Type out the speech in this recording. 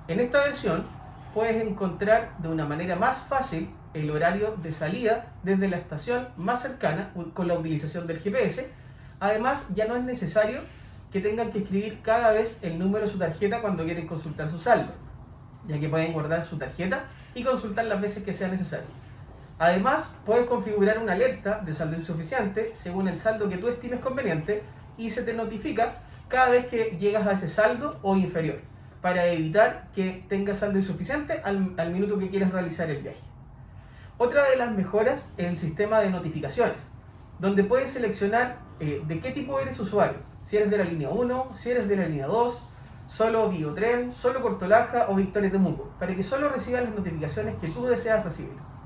En esta versión puedes encontrar de una manera más fácil el horario de salida desde la estación más cercana con la utilización del GPS. Además, ya no es necesario que tengan que escribir cada vez el número de su tarjeta cuando quieren consultar su saldo, ya que pueden guardar su tarjeta y consultar las veces que sea necesario. Además, puedes configurar una alerta de saldo insuficiente según el saldo que tú estimes conveniente y se te notifica cada vez que llegas a ese saldo o inferior, para evitar que tengas saldo insuficiente al minuto que quieres realizar el viaje. Otra de las mejoras es el sistema de notificaciones, donde puedes seleccionar de qué tipo eres usuario, si eres de la línea 1, si eres de la línea 2, solo Biotren, solo Cortolaja o Victoria Temuco, para que solo recibas las notificaciones que tú deseas recibir.